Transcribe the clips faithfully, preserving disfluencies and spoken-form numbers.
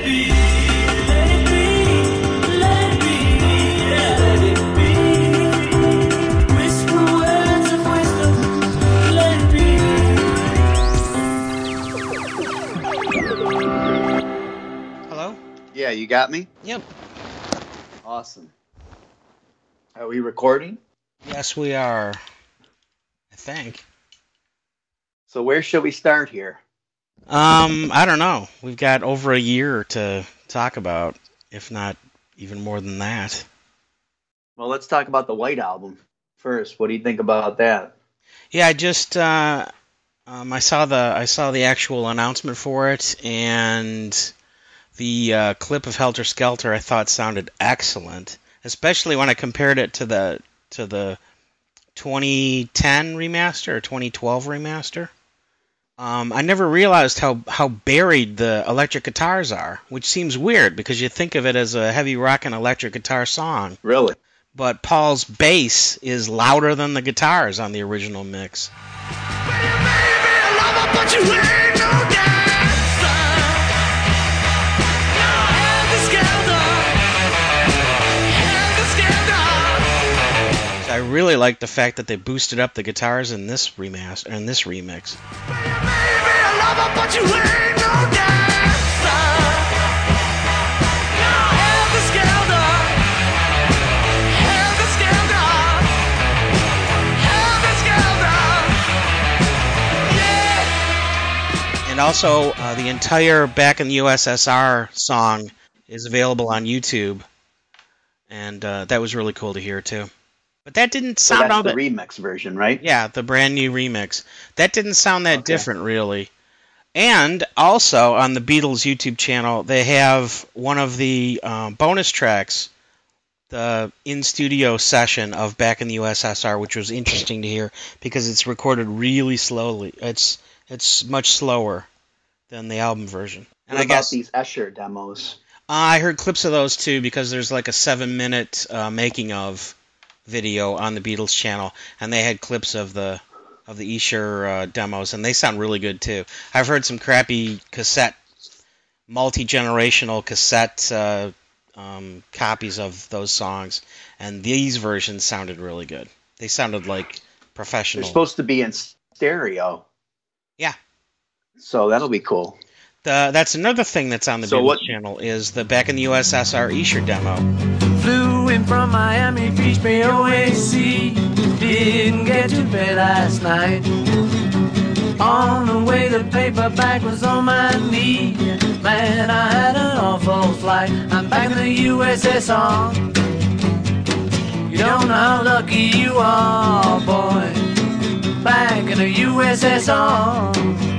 be, let it be, let it be, yeah, let it be. Whisper words of wisdom, let it be. Hello? Yeah, you got me? Yep. Awesome. Are we recording? Yes, we are. I think. So where should we start here? Um, I don't know. We've got over a year to talk about, if not even more than that. Well, let's talk about the White Album first. What do you think about that? Yeah, I just uh, um, I saw the I saw the actual announcement for it, and the uh, clip of Helter Skelter I thought sounded excellent, especially when I compared it to the to the twenty ten remaster or twenty twelve remaster. Um, I never realized how, how buried the electric guitars are, which seems weird because you think of it as a heavy rock and electric guitar song. Really? But Paul's bass is louder than the guitars on the original mix. I really like the fact that they boosted up the guitars in this remaster in this remix. And also, uh, the entire Back in the U S S R song is available on YouTube, and uh, that was really cool to hear too. But that didn't sound so that's all the that... remix version, right? Yeah, the brand new remix. That didn't sound that Okay. different, really. And also, on the Beatles YouTube channel, they have one of the um, bonus tracks, the in-studio session of Back in the U S S R, which was interesting to hear because it's recorded really slowly. It's it's much slower than the album version. And What I about guess these Escher demos? I heard clips of those too because there's like a seven-minute uh, making of video on the Beatles channel, and they had clips of the of the Escher uh, demos, and they sound really good too. I've heard some crappy cassette, multi-generational cassette uh, um, copies of those songs, and these versions sounded really good. They sounded like professional. They're supposed to be in stereo. Yeah. So that'll be cool. The, that's another thing that's on the So Beatles what- channel is the Back in the U S S R Escher demo. Flew in from Miami Beach, B O A C. Didn't get to bed last night. On the way, the paperback was on my knee. Man, I had an awful flight. I'm back in the U S S R. You don't know how lucky you are, boy. Back in the U S S R.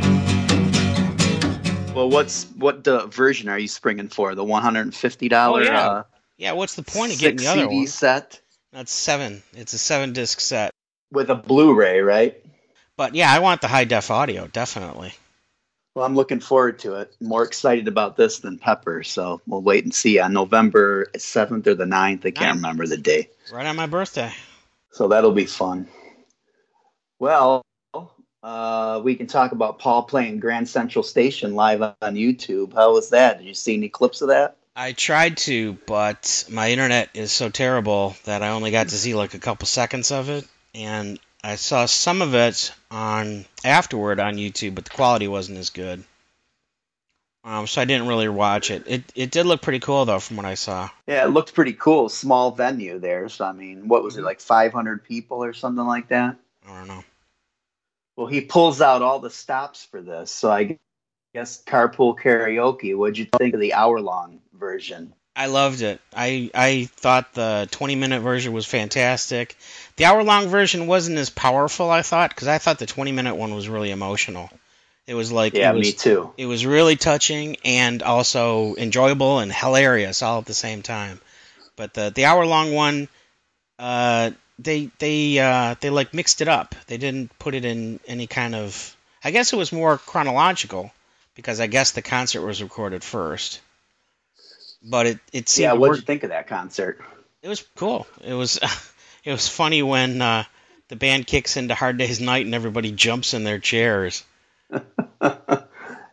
Well, what's what the version are you springing for? The one hundred fifty dollars Oh, yeah. uh, Yeah, what's the point of getting six the other C D one? set That's seven. It's a seven-disc set. with a Blu-ray, right? But yeah, I want the high-def audio, definitely. Well, I'm looking forward to it. More excited about this than Pepper, so we'll wait and see on November seventh or the ninth. I can't Ninth. remember the day. Right on my birthday. So that'll be fun. Well, uh, we can talk about Paul playing Grand Central Station live on YouTube. How was that? Did you see any clips of that? I tried to, but my internet is so terrible that I only got to see like a couple seconds of it, and I saw some of it on afterward on YouTube, but the quality wasn't as good. Um, so I didn't really watch it. It it did look pretty cool though, from what I saw. Yeah, it looked pretty cool. Small venue there. So, I mean, what was it, like five hundred people or something like that? I don't know. Well, he pulls out all the stops for this. So I guess carpool karaoke. What'd you think of the hour-long version? I loved it. I I thought the twenty-minute version was fantastic. The hour-long version wasn't as powerful, I thought, because I thought the twenty-minute one was really emotional. It was like Yeah, it was, me too. It was really touching and also enjoyable and hilarious all at the same time. But the the hour-long one, uh, they they uh, they like mixed it up. They didn't put it in any kind of. I guess it was more chronological because I guess the concert was recorded first. But it, it seemed Yeah, to what'd work. you think of that concert? It was cool. It was it was funny when uh, the band kicks into Hard Day's Night and everybody jumps in their chairs.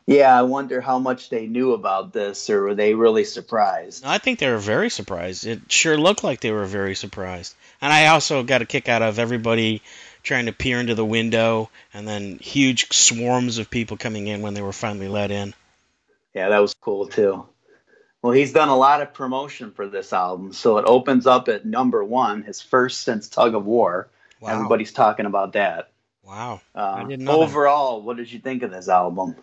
Yeah, I wonder how much they knew about this, or were they really surprised? I think they were very surprised. It sure looked like they were very surprised. And I also got a kick out of everybody trying to peer into the window, and then huge swarms of people coming in when they were finally let in. Yeah, that was cool too. Well, he's done a lot of promotion for this album, so it opens up at number one, his first since Tug of War. Wow. Everybody's talking about that. Wow. Uh, I didn't know overall, that. What did you think of this album?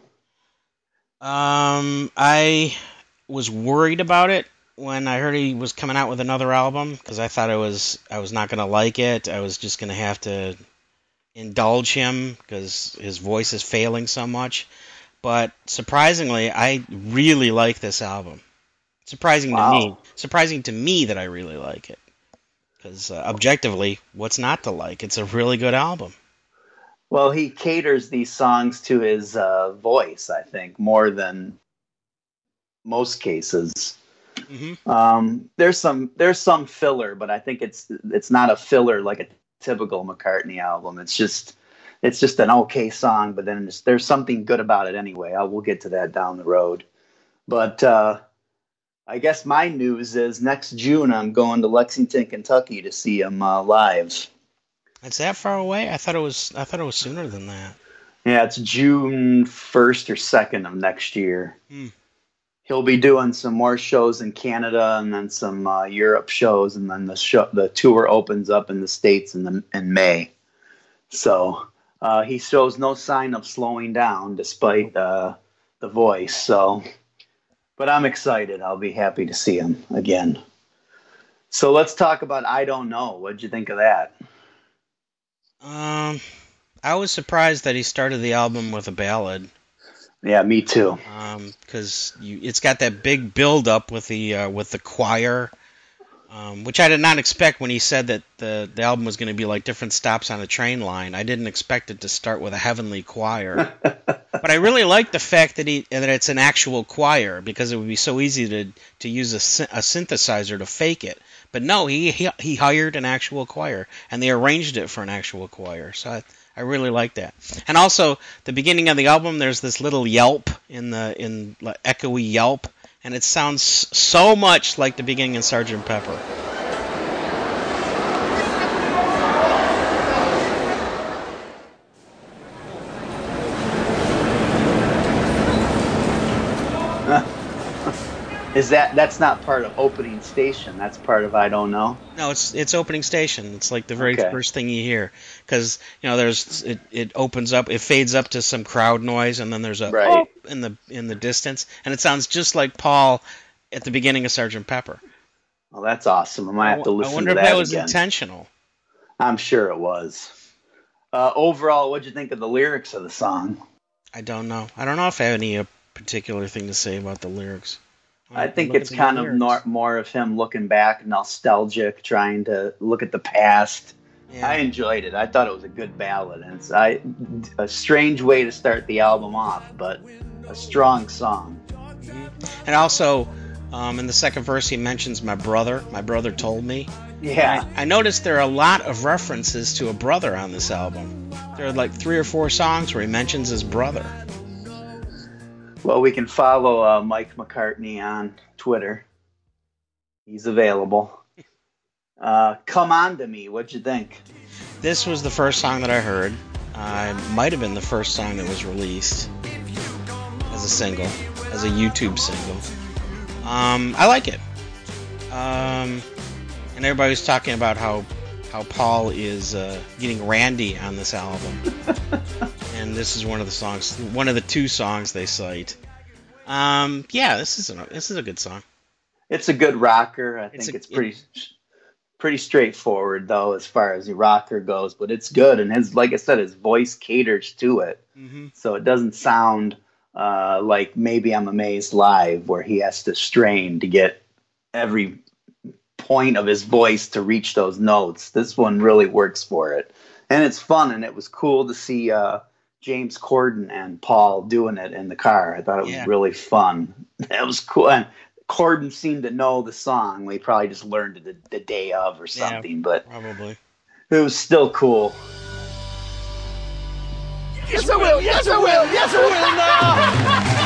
Um, I was worried about it when I heard he was coming out with another album, because I thought it was I was not going to like it. I was just going to have to indulge him because his voice is failing so much. But surprisingly, I really like this album. Surprising Wow. to me. Surprising to me that I really like it. Because uh, objectively, what's not to like? It's a really good album. Well, he caters these songs to his uh, voice, I think, more than most cases. Mm-hmm. Um, there's some there's some filler, but I think it's it's not a filler like a typical McCartney album. It's just it's just an okay song, but then there's, there's something good about it anyway. I will get to that down the road. But uh, I guess my news is next June I'm going to Lexington, Kentucky to see him uh, live. It's that far away? I thought it was. I thought it was sooner than that. Yeah, it's June first or second of next year. Hmm. He'll be doing some more shows in Canada and then some uh, Europe shows, and then the show, the tour opens up in the States in the in May. So uh, he shows no sign of slowing down despite uh, the voice. So, but I'm excited. I'll be happy to see him again. So let's talk about I Don't Know. What'd you think of that? Um, I was surprised that he started the album with a ballad. Yeah, me too. Um, because you, it's got that big build up with the uh, with the choir, um, which I did not expect when he said that the the album was going to be like different stops on a train line. I didn't expect it to start with a heavenly choir, but I really like the fact that he that it's an actual choir, because it would be so easy to to use a, a synthesizer to fake it. But no, he, he he hired an actual choir, and they arranged it for an actual choir. So I, I really like that. And also, the beginning of the album, there's this little yelp in the in like, echoey yelp, and it sounds so much like the beginning of Sergeant Pepper. Is that that's not part of Opening Station? That's part of I Don't Know. No, it's it's Opening Station. It's like the very Okay. first thing you hear, because you know there's it, it opens up, it fades up to some crowd noise, and then there's a Right. oh in the in the distance, and it sounds just like Paul at the beginning of Sergeant Pepper. Well, that's awesome. I might have to I listen wonder to if that that was again. intentional. I'm sure it was. Uh, overall, what'd you think of the lyrics of the song? I don't know. I don't know if I have any uh, particular thing to say about the lyrics. I think Look it's at the kind of lyrics. nor- more of him looking back, nostalgic, trying to look at the past. Yeah. I enjoyed it. I thought it was a good ballad, and it's I, a strange way to start the album off, but a strong song. And also, um, in the second verse, he mentions my brother. My brother told me. Yeah, I noticed there are a lot of references to a brother on this album. There are like three or four songs where he mentions his brother. well, we can follow uh, Mike McCartney on Twitter. He's available. Uh, Come On To Me, what'd you think? This was the first song that I heard. Uh, it might have been the first song that was released as a single, as a YouTube single. Um, I like it. Um, and everybody was talking about how how Paul is uh, getting randy on this album. And this is one of the songs, one of the two songs they cite. Um, yeah, this is a, this is a good song. It's a good rocker. I It's think a- it's pretty pretty straightforward though as far as the rocker goes, but it's good, and his like I said, his voice caters to it, Mm-hmm. so it doesn't sound uh, like Maybe I'm Amazed live where he has to strain to get every point of his voice to reach those notes. This one really works for it, and it's fun, and it was cool to see uh, James Corden and Paul doing it in the car. I thought it was Yeah. really fun. It was cool, and Corden seemed to know the song. We probably just learned it the, the day of or Yeah. something, but Probably. it was still cool. Yes, I will. Yes, I will. Yes, I will now.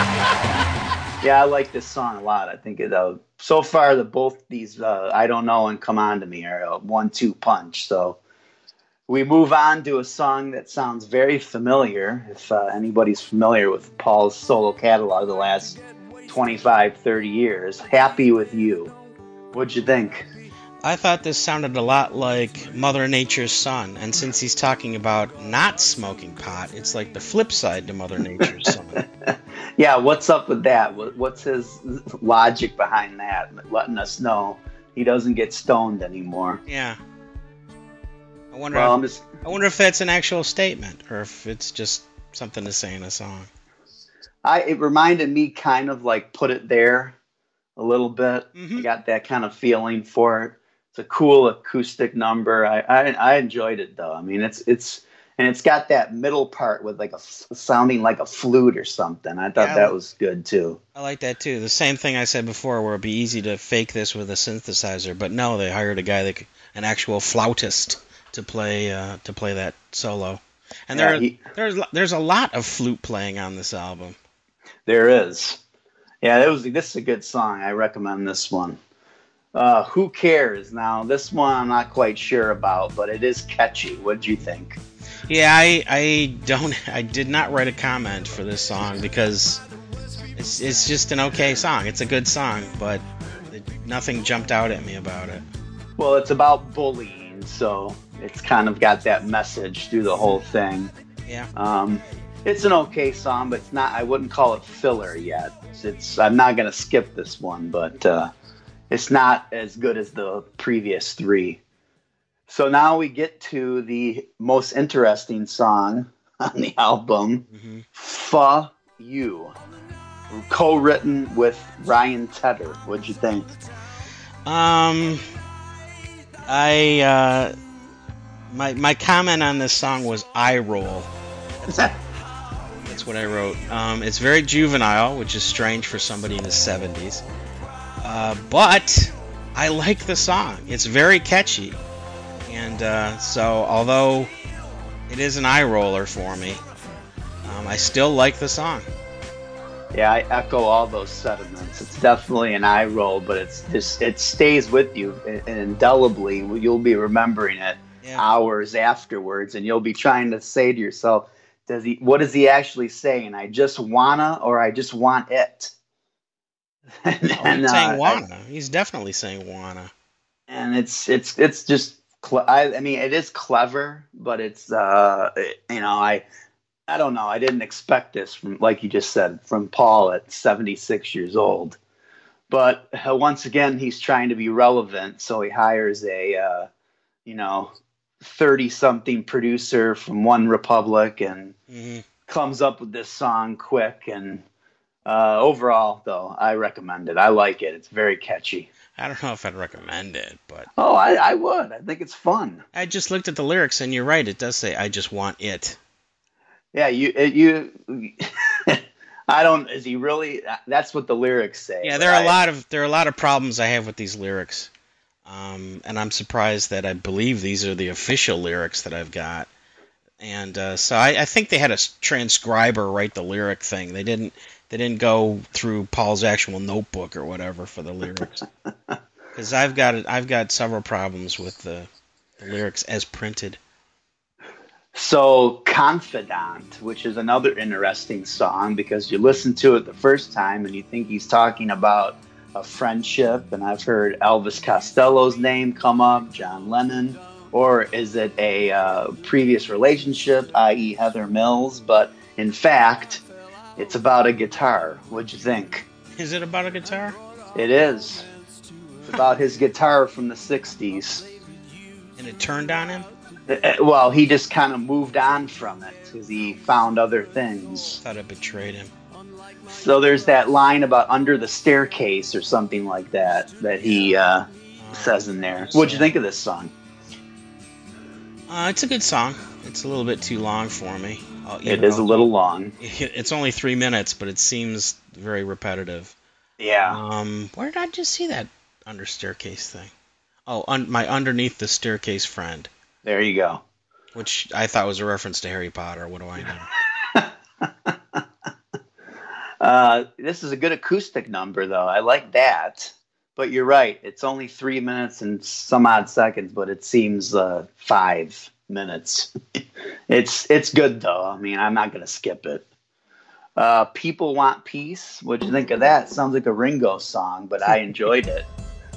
Yeah, I like this song a lot. I think it, uh, so far the both these uh, I Don't Know and Come On to Me are a one-two punch. So we move on to a song that sounds very familiar. If uh, anybody's familiar with Paul's solo catalog the last twenty-five, thirty years, Happy With You. What'd you think? I thought this sounded a lot like Mother Nature's Son, and since he's talking about not smoking pot, it's like the flip side to Mother Nature's Son. Yeah, what's up with that? What's his logic behind that? Letting us know he doesn't get stoned anymore. Yeah. I wonder. Well, if, I'm just, I wonder if that's an actual statement, or if it's just something to say in a song. I it reminded me kind of like Put It There a little bit. Mm-hmm. I got that kind of feeling for it. It's a cool acoustic number. I, I I enjoyed it though. I mean, it's it's and it's got that middle part with like a sounding like a flute or something. I thought Yeah, that was good too. I like that too. The same thing I said before, where it'd be easy to fake this with a synthesizer, but no, they hired a guy that could, an actual flautist to play uh, to play that solo. And Yeah, there he- there's there's a lot of flute playing on this album. There is. Yeah, it was. This is a good song. I recommend this one. Uh, Who Cares? Now, this one I'm not quite sure about, but it is catchy. What do you think? Yeah, I I don't I did not write a comment for this song because it's it's just an okay song. It's a good song, but it, nothing jumped out at me about it. Well, it's about bullying, so it's kind of got that message through the whole thing. Yeah. Um, it's an okay song, but it's not. I wouldn't call it filler yet. It's. it's I'm not gonna skip this one, but uh, it's not as good as the previous three. So now we get to the most interesting song on the album, Mm-hmm. "Fuh You," co-written with Ryan Tedder. What'd you think? Um, I uh, my my comment on this song was eye roll. That's what I wrote. Um, it's very juvenile, which is strange for somebody in his seventies. Uh, but I like the song. It's very catchy, and uh, so although it is an eye roller for me, um, I still like the song. Yeah, I echo all those sentiments. It's definitely an eye roll, but it's just it stays with you and indelibly. You'll be remembering it Yeah. hours afterwards, and you'll be trying to say to yourself, "Does he? What is he actually saying? I just wanna, or I just want it." and, Oh, he's uh, saying I- wanna. He's definitely saying wanna. and it's it's it's just. Cle- I, I mean, it is clever, but it's uh, it- you know, I. I don't know. I didn't expect this from, like you just said, from Paul at seventy-six years old. But uh, once again, he's trying to be relevant, so he hires a, uh, you know, thirty-something producer from One Republic and hmm comes up with this song quick. And uh, overall, though, I recommend it. I like it. It's very catchy. I don't know if I'd recommend it, but Oh, I, I would. I think it's fun. I just looked at the lyrics, and you're right. It does say, "I just want it." Yeah, you it, you. I don't. Is he really? That's what the lyrics say. Yeah, there are I- a lot of there are a lot of problems I have with these lyrics, um, and I'm surprised that I believe these are the official lyrics that I've got. And uh, so I, I think they had a s- transcriber write the lyric thing. They didn't. They didn't go through Paul's actual notebook or whatever for the lyrics. Because I've got it. I've got several problems with the, the lyrics as printed. So, Confidant, which is another interesting song because you listen to it the first time and you think he's talking about a friendship. And I've heard Elvis Costello's name come up, John Lennon, or is it a uh, previous relationship, that is. Heather Mills? But in fact, it's about a guitar. What'd you think? Is it about a guitar? It is. It's about his guitar from the sixties. And it turned on him? Uh, Well, he just kind of moved on from it because he found other things. Thought it betrayed him. So there's that line about under the staircase or something like that that he uh, says in there. What'd you think of this song? Uh, it's a good song. It's a little bit too long for me. Uh, It even is a though little long. It's only three minutes, but it seems very repetitive. Yeah. Um, where did I just see that under staircase thing? Oh, un- my underneath the staircase friend, There you go. which I thought was a reference to Harry Potter. What do I know? Uh, this is a good acoustic number, though. I like that. But you're right. It's only three minutes and some odd seconds, but it seems uh, five minutes. it's it's good, though. I mean, I'm not going to skip it. Uh, People Want Peace. What'd you think of that? Sounds like a Ringo song, but I enjoyed it.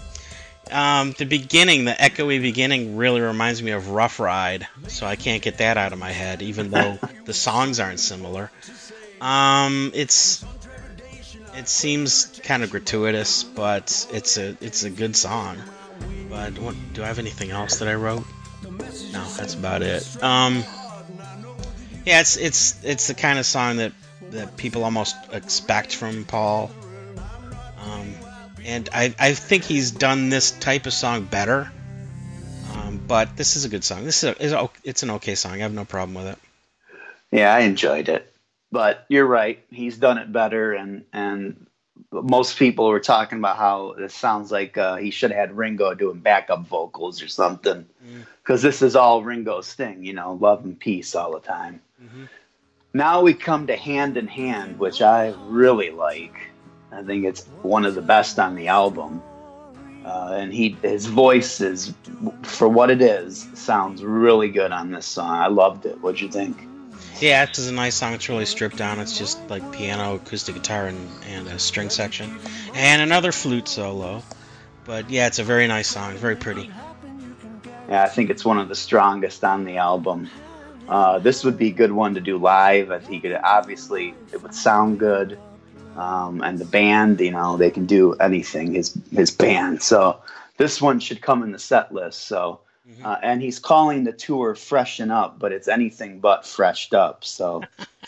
Um, the beginning, the echoey beginning, really reminds me of Rough Ride, so I can't get that out of my head, even though the songs aren't similar. Um, it's it seems kind of gratuitous, but it's a it's a good song. But what, do I have anything else that I wrote? No, that's about it. Um, yeah, it's it's it's the kind of song that that people almost expect from Paul. Um, and I I think he's done this type of song better. Um, but this is a good song. This is a, is a, it's an okay song. I have no problem with it. Yeah, I enjoyed it. But you're right. He's done it better, and and most people were talking about how it sounds like uh, he should have had Ringo doing backup vocals or something, because mm. this is all Ringo's thing, you know, love and peace all the time. Mm-hmm. Now we come to Hand in Hand, which I really like. I think it's one of the best on the album, uh, and he his voice is, for what it is, sounds really good on this song. I loved it. What'd you think? Yeah, this is a nice song. It's really stripped down. It's just like piano, acoustic guitar, and, and a string section. And another flute solo. But yeah, it's a very nice song. Very pretty. Yeah, I think it's one of the strongest on the album. Uh, this would be a good one to do live. I think it obviously it would sound good. Um, and the band, you know, they can do anything, his his band. So this one should come in the set list. So. Uh, and he's calling the tour Freshen Up, but it's anything but freshed up. So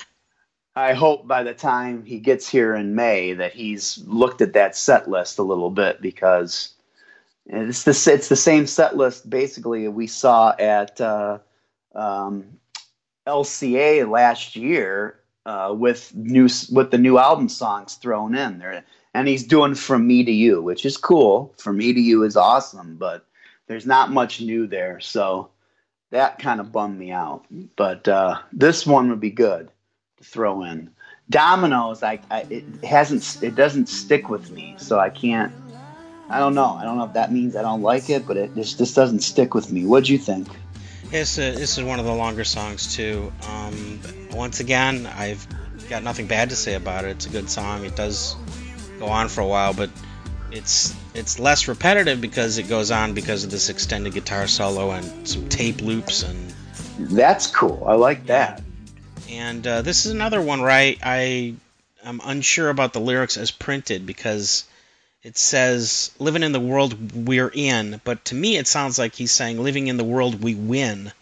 I hope by the time he gets here in May that he's looked at that set list a little bit, because it's the, it's the same set list basically we saw at uh, um, L C A last year uh, with new with the new album songs thrown in there. And he's doing From Me to You, which is cool. From Me to You is awesome, but there's not much new there, so that kind of bummed me out. But uh, this one would be good to throw in. Dominoes, I, I it hasn't, it doesn't stick with me, so I can't. I don't know. I don't know if that means I don't like it, but it just this doesn't stick with me. What'd you think? Yes, uh, this is one of the longer songs too. Um, once again, I've got nothing bad to say about it. It's a good song. It does go on for a while, but it's it's less repetitive because it goes on because of this extended guitar solo and some tape loops, and that's cool. I like that. And uh, this is another one where I, I am unsure about the lyrics as printed, because it says living in the world we're in, but to me it sounds like he's saying living in the world we win.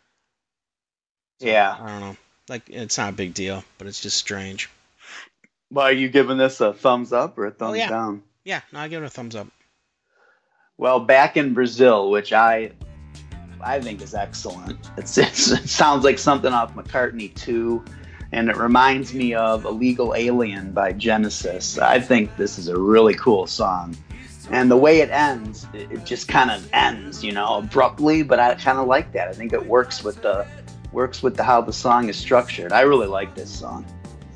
So, yeah. I don't know. Like, it's not a big deal, but it's just strange. Well, are you giving this a thumbs up or a thumbs oh, yeah. down? Yeah, no, I give it a thumbs up. Well, Back in Brazil, which I I think is excellent. It's, it's, it sounds like something off McCartney two, and it reminds me of Illegal Alien by Genesis. I think this is a really cool song. And the way it ends, it, it just kind of ends, you know, abruptly, but I kind of like that. I think it works with the works with the, how the song is structured. I really like this song.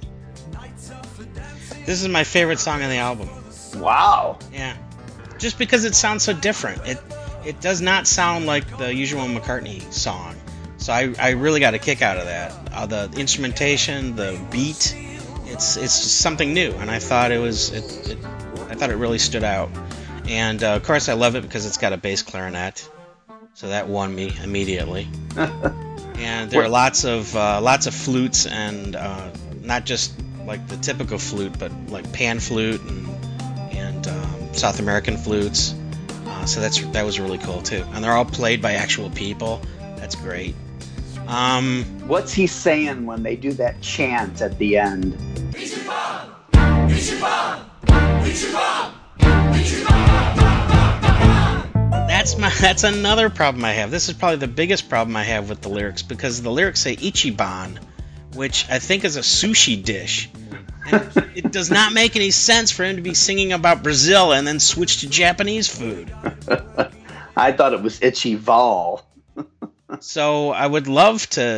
This is my favorite song on the album. Wow. Yeah. Just because it sounds so different. It it does not sound like the usual McCartney song. So I, I really got a kick out of that. Uh, the instrumentation, the beat, it's it's just something new, and I thought it was it, it I thought it really stood out. And uh, of course I love it because it's got a bass clarinet. So that won me immediately. And there are lots of uh, lots of flutes, and uh, not just like the typical flute, but like pan flute and and um, South American flutes. Uh, so that's that was really cool too. And they're all played by actual people. That's great. Um, What's he saying when they do that chant at the end? That's my. That's another problem I have. This is probably the biggest problem I have with the lyrics, because the lyrics say Ichiban, which I think is a sushi dish. And it does not make any sense for him to be singing about Brazil and then switch to Japanese food. I thought it was Ichival. So I would love to.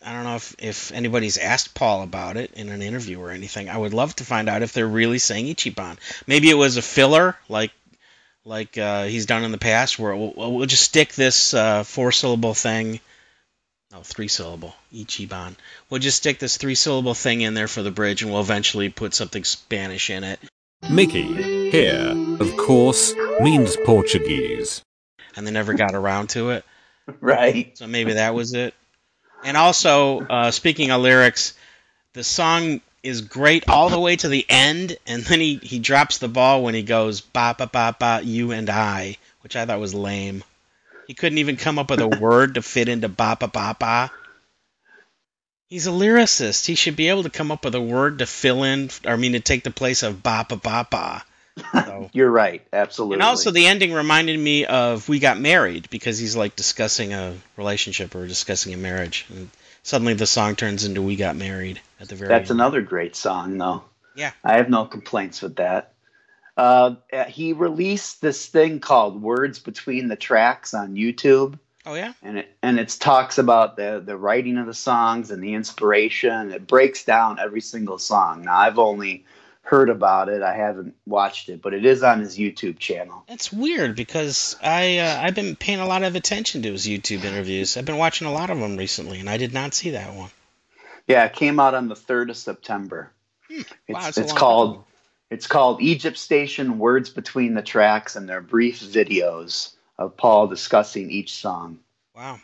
I don't know if, if anybody's asked Paul about it in an interview or anything. I would love to find out if they're really saying Ichiban. Maybe it was a filler, like like uh, he's done in the past, where we'll, we'll just stick this uh, four-syllable thing. No, three-syllable. Ichiban. We'll just stick this three-syllable thing in there for the bridge, and we'll eventually put something Spanish in it. Mickey, here, of course, means Portuguese. And they never got around to it. Right. So maybe that was it. And also, uh, speaking of lyrics, the song is great all the way to the end, and then he, he drops the ball when he goes, ba ba ba ba, you and I, which I thought was lame. He couldn't even come up with a word to fit into ba ba ba ba. He's a lyricist. He should be able to come up with a word to fill in, or I mean to take the place of ba ba ba ba. So. You're right, absolutely. And also the ending reminded me of We Got Married, because he's like discussing a relationship or discussing a marriage. And suddenly the song turns into We Got Married at the very That's end. another great song, though. Yeah. I have no complaints with that. Uh, he released this thing called Words Between the Tracks on YouTube. Oh, yeah? And it and it talks about the, the writing of the songs and the inspiration. It breaks down every single song. Now, I've only heard about it. I haven't watched it, but it is on his YouTube channel. It's weird because I, uh, I've been paying a lot of attention to his YouTube interviews. I've been watching a lot of them recently, and I did not see that one. Yeah, it came out on the third of September. Hmm. It's, Wow, that's a it's long called time. It's called Egypt Station Words Between the Tracks, and they're brief videos of Paul discussing each song. Wow.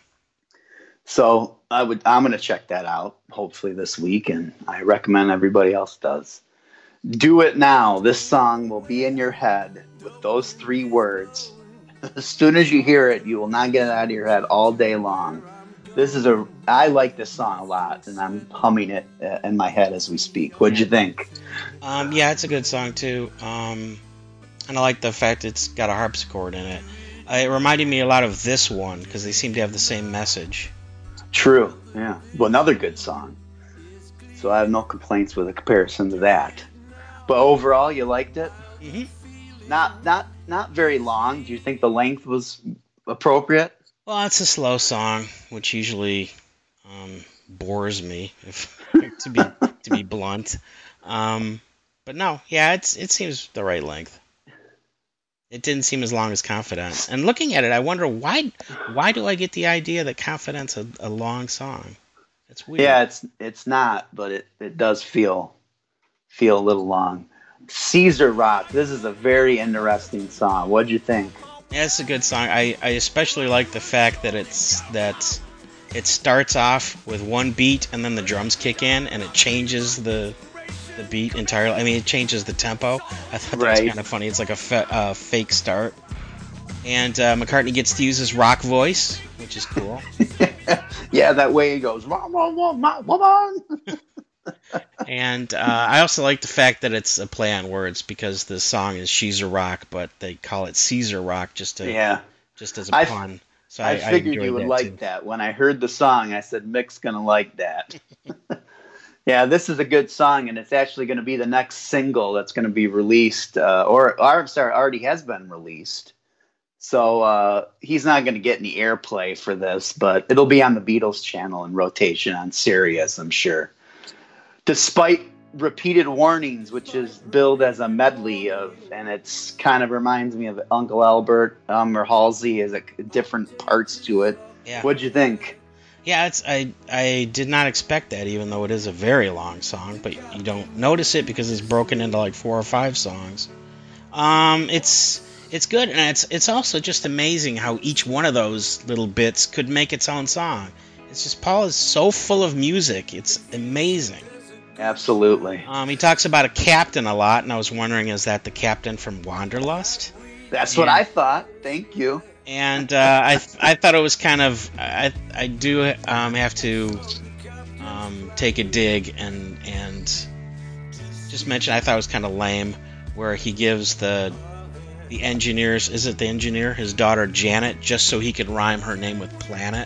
So I would I'm going to check that out hopefully this week, and I recommend everybody else does. Do it now. This song will be in your head with those three words. As soon as you hear it, you will not get it out of your head all day long. This is a I like this song a lot, and I'm humming it uh, in my head as we speak. What'd you think? Um, yeah, it's a good song too. Um, and I like the fact it's got a harpsichord in it. Uh, it reminded me a lot of this one because they seem to have the same message. True. Yeah. Well, another good song. So I have no complaints with a comparison to that. But overall, you liked it? Mm-hmm. Not not not very long. Do you think the length was appropriate? Well, it's a slow song, which usually um, bores me, if to be to be blunt. Um, but no, yeah, it's it seems the right length. It didn't seem as long as Confidence. And looking at it, I wonder why why do I get the idea that Confidence is a, a long song? It's weird. Yeah, it's it's not, but it, it does feel feel a little long. Caesar Rock. This is a very interesting song. What'd you think? Yeah, it's a good song. I, I especially like the fact that it's that it starts off with one beat and then the drums kick in and it changes the the beat entirely. I mean, it changes the tempo. I thought that was Right. kind of funny. It's like a fa- uh, fake start. And uh, McCartney gets to use his rock voice, which is cool. Yeah, that way he goes, wah, wah, wah, wah, wah. And uh, I also like the fact that it's a play on words because the song is She's a Rock, but they call it Caesar Rock just to Yeah. just as a I- pun. So I I, figured enjoyed you would that like too. that. When I heard the song, I said, Mick's going to like that. Yeah, this is a good song, and it's actually going to be the next single that's going to be released, uh, or, or I'm sorry, already has been released. So uh, he's not going to get any airplay for this, but it'll be on the Beatles channel in rotation on Sirius, I'm sure. Despite repeated warnings, which is billed as a medley of, and it's kind of reminds me of Uncle Albert um, or Halsey, has a, different parts to it. Yeah. What'd you think? Yeah, it's I I did not expect that, even though it is a very long song, but you don't notice it because it's broken into like four or five songs. Um, it's it's good, and it's it's also just amazing how each one of those little bits could make its own song. It's just Paul is so full of music. It's amazing. Absolutely. Um, he talks about a captain a lot, and I was wondering, is that the captain from Wanderlust? That's what Yeah. I thought. Thank you. And uh, I I thought it was kind of I I do um, have to um, take a dig and and just mention I thought it was kind of lame where he gives the the engineers is it the engineer his daughter Janet just so he could rhyme her name with planet.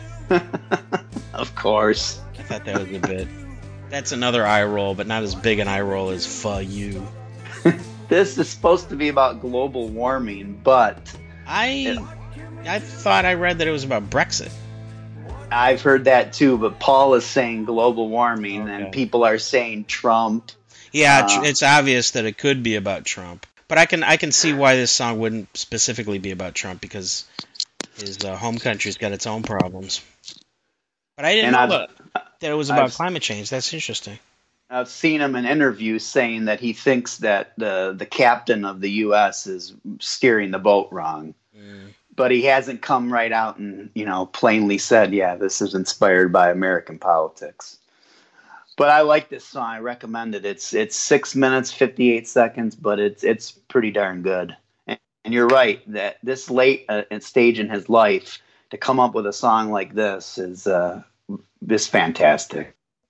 Of course. I thought that was a bit. That's another eye roll, but not as big an eye roll as "fuh you." This is supposed to be about global warming, but I I thought I read that it was about Brexit. I've heard that too, but Paul is saying global warming, Okay. and people are saying Trump. Yeah, Uh, it's obvious that it could be about Trump, but I can I can see why this song wouldn't specifically be about Trump because his uh, home country's got its own problems. But I didn't And know I've- that, that it was about I've- climate change. That's interesting. I've seen him in interviews saying that he thinks that the the captain of the U S is steering the boat wrong. Mm. But he hasn't come right out and, you know, plainly said, yeah, this is inspired by American politics. But I like this song. I recommend it. It's it's six minutes, fifty-eight seconds, but it's it's pretty darn good. And, and you're right that this late uh, stage in his life to come up with a song like this is uh, is fantastic.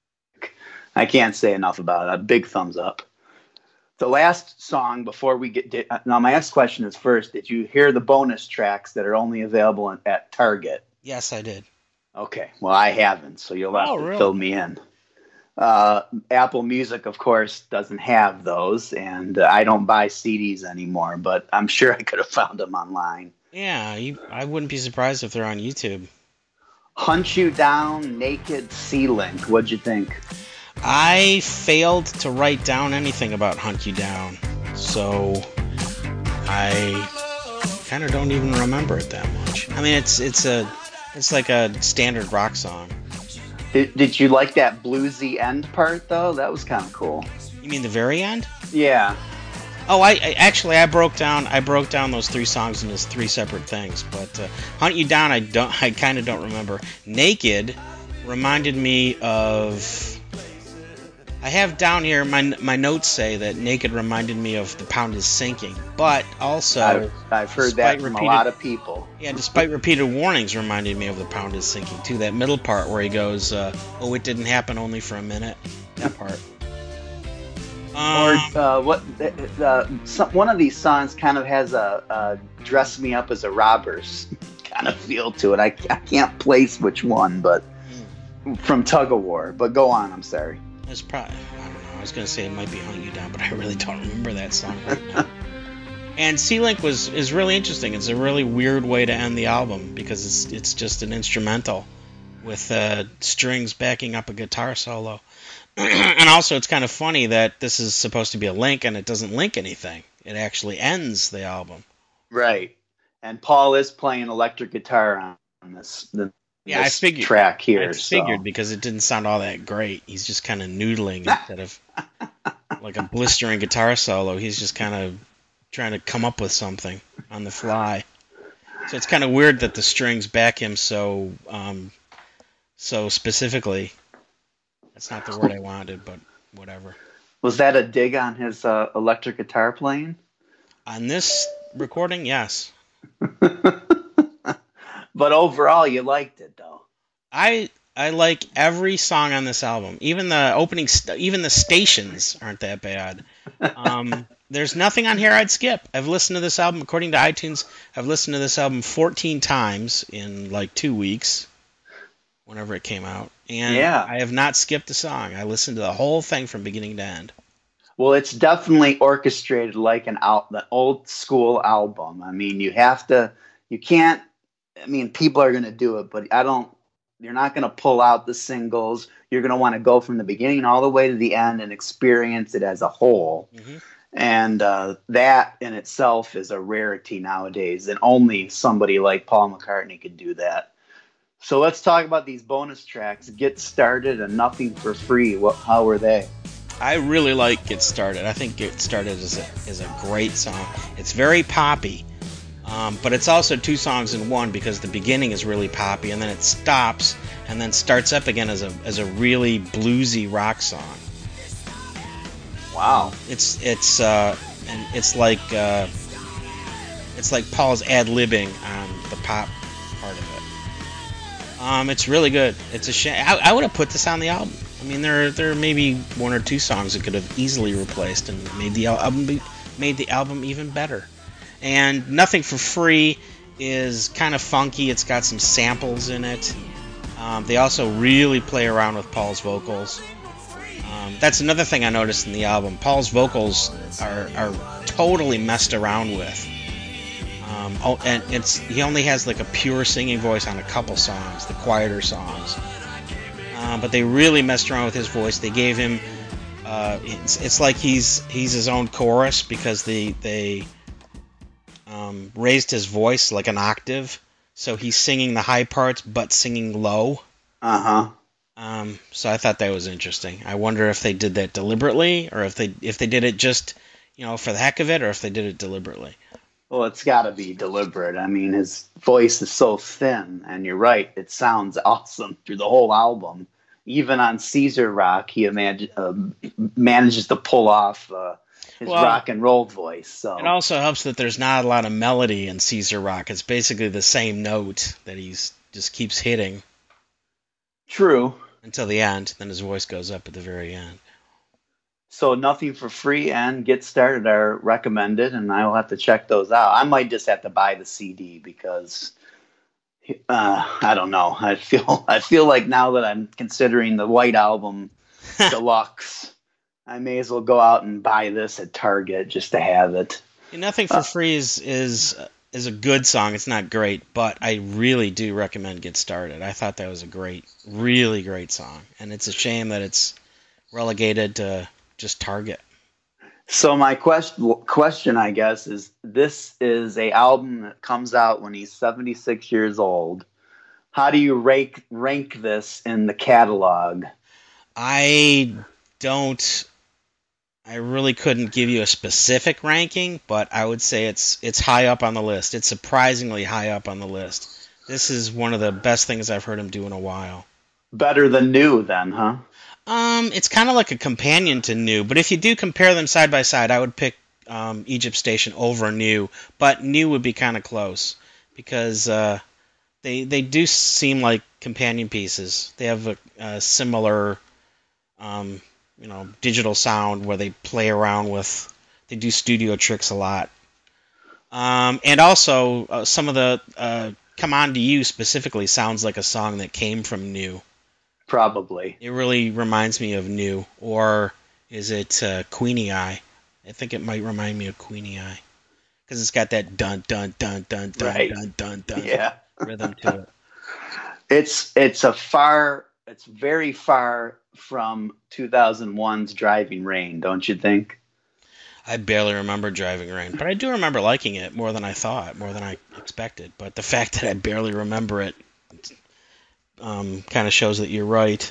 I can't say enough about it. A big thumbs up. The last song before we get to, now my next question is first, did you hear the bonus tracks that are only available in, at Target? Yes, I did. Okay, well I haven't, so you'll have Oh, to really? fill me in. Uh, Apple Music, of course, doesn't have those, and uh, I don't buy C Ds anymore, but I'm sure I could have found them online. Yeah, you, I wouldn't be surprised if they're on YouTube. Hunt You Down, Naked Sea Link. What'd you think? I failed to write down anything about Hunt You Down, so I kind of don't even remember it that much. I mean, it's it's a it's like a standard rock song. Did, did you like that bluesy end part though? That was kind of cool. You mean the very end? Yeah. Oh, I, I actually I broke down I broke down those three songs into three separate things. But uh, Hunt You Down, I don't I kind of don't remember. Naked reminded me of. I have down here, my my notes say that Naked reminded me of The Pound is Sinking, but also... I've, I've heard that despite from repeated- a lot of people. Yeah, despite repeated warnings reminded me of The Pound is Sinking, too. That middle part where he goes, uh, oh, it didn't happen only for a minute. That part. Or Um, uh, what? Uh, uh, some, one of these songs kind of has a, a "Dress Me Up as a Robber's" kind of feel to it. I, I can't place which one, but from Tug of War. But go on. I'm sorry. it's probably... I don't know. I was going to say it might be Hunt You Down, but I really don't remember that song right now. And Sea Link was is really interesting. It's a really weird way to end the album because it's it's just an instrumental with uh, strings backing up a guitar solo. And also, it's kind of funny that this is supposed to be a link and it doesn't link anything. It actually ends the album. Right. And Paul is playing electric guitar on this. The, Yeah, I this figured. track here. I so. figured because it didn't sound all that great. He's just kind of noodling instead of like a blistering guitar solo. He's just kind of trying to come up with something on the fly. So it's kind of weird that the strings back him so um, so specifically. That's not the word I wanted, but whatever. Was that a dig on his uh, electric guitar playing? On this recording, yes. But overall, you liked it, though. I I like every song on this album. Even the opening, st- even the stations aren't that bad. Um, there's nothing on here I'd skip. I've listened to this album, according to iTunes, I've listened to this album fourteen times in like two weeks, whenever it came out. And Yeah. I have not skipped a song. I listened to the whole thing from beginning to end. Well, it's definitely orchestrated like an out the old school album. I mean, you have to, you can't. I mean, people are going to do it, but I don't. You're not going to pull out the singles. You're going to want to go from the beginning all the way to the end and experience it as a whole. Mm-hmm. And uh, that in itself is a rarity nowadays, and only somebody like Paul McCartney could do that. So let's talk about these bonus tracks. Get Started and Nothing for Free. What? How were they? I really like Get Started. I think Get Started is a, is a great song. It's very poppy, um, but it's also two songs in one because the beginning is really poppy and then it stops and then starts up again as a as a really bluesy rock song. Wow. It's it's uh, and it's like uh, it's like Paul's ad-libbing on the pop part of it. Um, it's really good. It's a shame. I, I would have put this on the album. I mean, there there are maybe one or two songs that could have easily replaced and made the album be, made the album even better. And Nothing for Free is kind of funky. It's got some samples in it. Um, they also really play around with Paul's vocals. Um, that's another thing I noticed in the album. Paul's vocals are are totally messed around with. Um, oh, and it's he only has like a pure singing voice on a couple songs, the quieter songs. Um, but they really messed around with his voice. They gave him uh, it's, it's like he's he's his own chorus because they they um, raised his voice like an octave, so he's singing the high parts but singing low. Uh huh. Um, so I thought that was interesting. I wonder if they did that deliberately, or if they if they did it just you know for the heck of it, or if they did it deliberately. Well, it's got to be deliberate. I mean, his voice is so thin, and you're right, it sounds awesome through the whole album. Even on Caesar Rock, he imag- uh, manages to pull off uh, his Well, rock and roll voice. So it also helps that there's not a lot of melody in Caesar Rock. It's basically the same note that he's just keeps hitting true. until the end. Then his voice goes up at the very end. So Nothing for Free and Get Started are recommended, and I will have to check those out. I might just have to buy the C D because uh, I don't know. I feel I feel like now that I'm considering the White Album Deluxe, I may as well go out and buy this at Target just to have it. And Nothing for Free is is is a good song. It's not great, but I really do recommend Get Started. I thought that was a great, really great song, and it's a shame that it's relegated to just Target. So my question, question, I guess, is this is a album that comes out when he's seventy-six years old. How do you rank rank this in the catalog? I don't. I really couldn't give you a specific ranking, but I would say it's it's high up on the list. It's surprisingly high up on the list. This is one of the best things I've heard him do in a while. Better than New, then, huh? Um, it's kind of like a companion to New, but if you do compare them side by side, I would pick um, Egypt Station over New, but New would be kind of close because uh, they they do seem like companion pieces. They have a, a similar, um, you know, digital sound where they play around with. They do studio tricks a lot, um, and also uh, some of the uh, "Come On to You" specifically sounds like a song that came from New. Probably. It really reminds me of New, or is it uh, Queenie Eye? I think it might remind me of Queenie Eye because it's got that dun dun dun dun dun Right. dun dun dun Yeah. rhythm to it. It's it's a far it's very far from two thousand one's Driving Rain, don't you think? I barely remember Driving Rain, but I do remember liking it more than I thought, more than I expected. But the fact that I barely remember it um, kind of shows that you're right.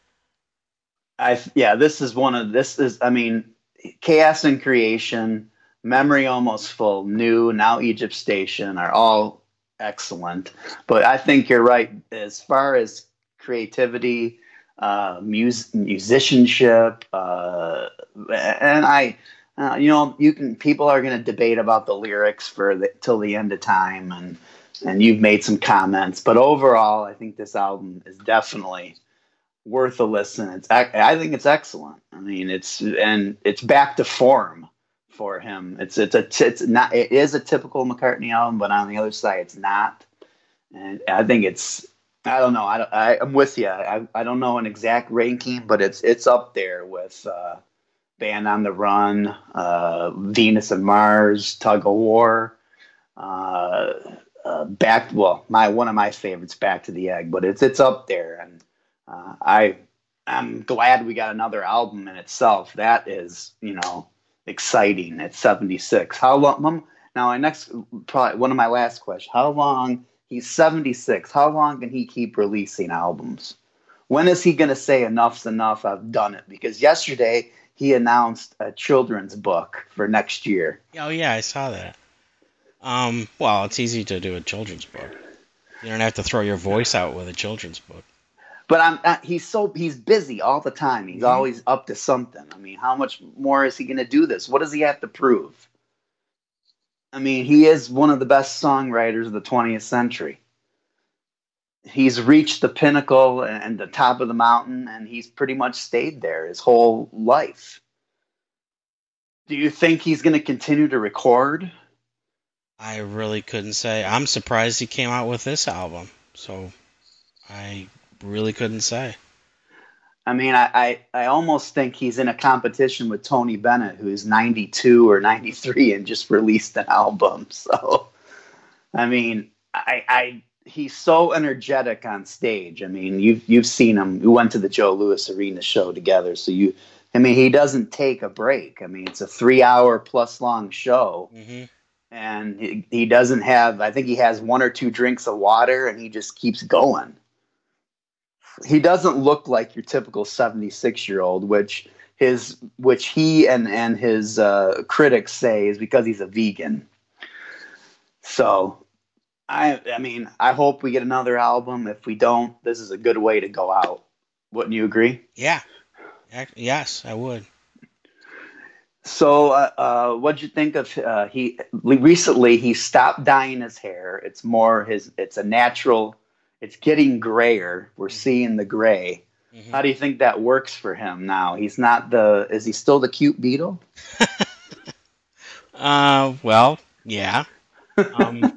I yeah, this is one of this is I mean, Chaos and Creation, Memory Almost Full, New, now Egypt Station are all excellent. But I think you're right as far as creativity, uh, mus- musicianship, uh, and I, uh, you know, you can people are going to debate about the lyrics for the, till the end of time, and and you've made some comments, but overall, I think this album is definitely worth a listen. It's I think it's excellent. I mean, it's and it's back to form for him. It's it's a it's not it is a typical McCartney album, but on the other side, it's not. And I think it's I don't know. I, I I'm with you. I I don't know an exact ranking, but it's it's up there with uh, Band on the Run, uh, Venus and Mars, Tug of War. Uh, uh, back well, my one of my favorites, Back to the Egg, but it's it's up there, and uh, I I'm glad we got another album in itself. That is, you know, exciting at seventy-six. How long? Now, my next, probably one of my last questions. How long? He's seventy-six. How long can he keep releasing albums? When is he going to say enough's enough? I've done it. Because yesterday he announced a children's book for next year. Oh yeah, I saw that. Um, well, it's easy to do a children's book. You don't have to throw your voice out with a children's book. But I'm uh, he's so he's busy all the time. He's Mm-hmm. always up to something. I mean, how much more is he going to do this? What does he have to prove? I mean, he is one of the best songwriters of the twentieth century. He's reached the pinnacle and the top of the mountain, and he's pretty much stayed there his whole life. Do you think he's going to continue to record? I really couldn't say. I'm surprised he came out with this album. So I really couldn't say. I mean, I, I, I almost think he's in a competition with Tony Bennett, who's ninety-two or ninety-three and just released an album. So I mean, I, I he's so energetic on stage. I mean, you've you've seen him. We went to the Joe Louis Arena show together, so you. I mean, he doesn't take a break. I mean, it's a three-hour plus long show, Mm-hmm. and he, he doesn't have. I think he has one or two drinks of water, and he just keeps going. He doesn't look like your typical seventy-six-year-old, which his which he and and his uh, critics say is because he's a vegan. So, I I mean, I hope we get another album. If we don't, this is a good way to go out. Wouldn't you agree? Yeah. Ac- Yes, I would. So, uh, uh, what'd you think of uh, he recently? He stopped dyeing his hair. It's more his. It's a natural. It's getting grayer. We're seeing the gray. Mm-hmm. How do you think that works for him now? He's not the. Is he still the cute Beatle? uh, well, yeah. Um,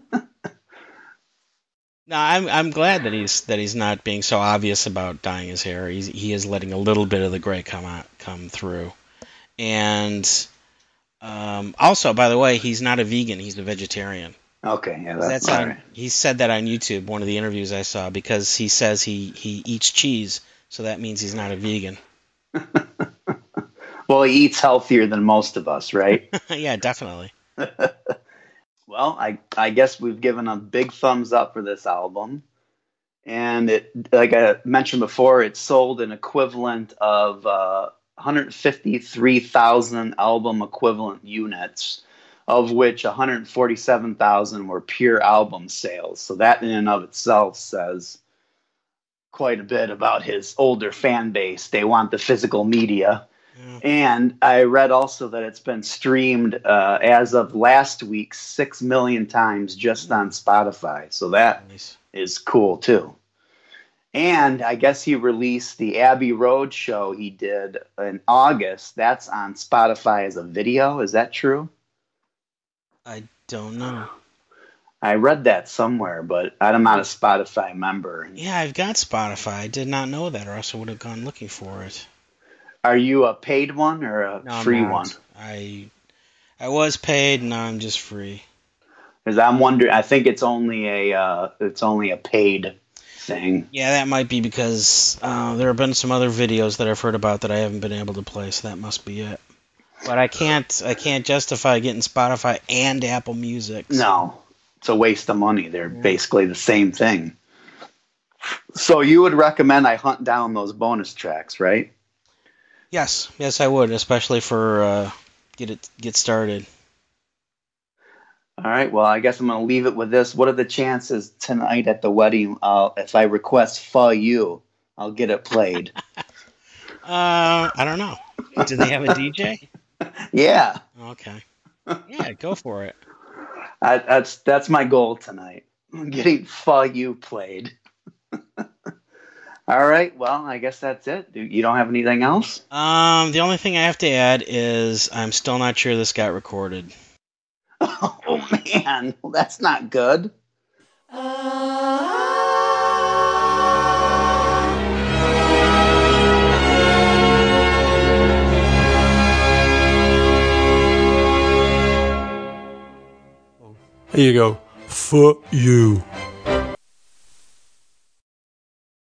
no, I'm I'm glad that he's that he's not being so obvious about dyeing his hair. He's he is letting a little bit of the gray come out come through, and um, also, by the way, he's not a vegan. He's a vegetarian. Okay, yeah, that's, That's all on. right. He said that on YouTube, one of the interviews I saw, because he says he he eats cheese, so that means he's not a vegan. Well, he eats healthier than most of us, right? Yeah, definitely. Well, I I guess we've given a big thumbs up for this album, and it, like I mentioned before, it sold an equivalent of uh, one hundred fifty-three thousand album equivalent units, of which one hundred forty-seven thousand were pure album sales. So that in and of itself says quite a bit about his older fan base. They want the physical media. Yeah. And I read also that it's been streamed uh, as of last week six million times just on Spotify. So that Nice. is cool too. And I guess he released the Abbey Road show he did in August. That's on Spotify as a video. Is that true? I don't know. I read that somewhere, but I'm not a Spotify member. Yeah, I've got Spotify. I did not know that, or else I would have gone looking for it. Are you a paid one or a No, I'm free not. one? I I was paid, and now I'm just free. Because I'm wondering. I think it's only a uh, it's only a paid thing. Yeah, that might be because uh, there have been some other videos that I've heard about that I haven't been able to play, so that must be it. But I can't I can't justify getting Spotify and Apple Music. So. No, it's a waste of money. They're Yeah. basically the same thing. So you would recommend I hunt down those bonus tracks, right? Yes, yes, I would, especially for uh, get it get started. All right. Well, I guess I'm going to leave it with this. What are the chances tonight at the wedding? Uh, if I request "For You," I'll get it played. Uh, I don't know. Do they have a D J? Yeah, Okay. Yeah, go for it. I, that's that's my goal tonight. I'm getting "For You" played. All right. Well, I guess that's it. Do- You don't have anything else? Um, the only thing I have to add is I'm still not sure this got recorded. Oh man, well, that's not good. Here you go. For you.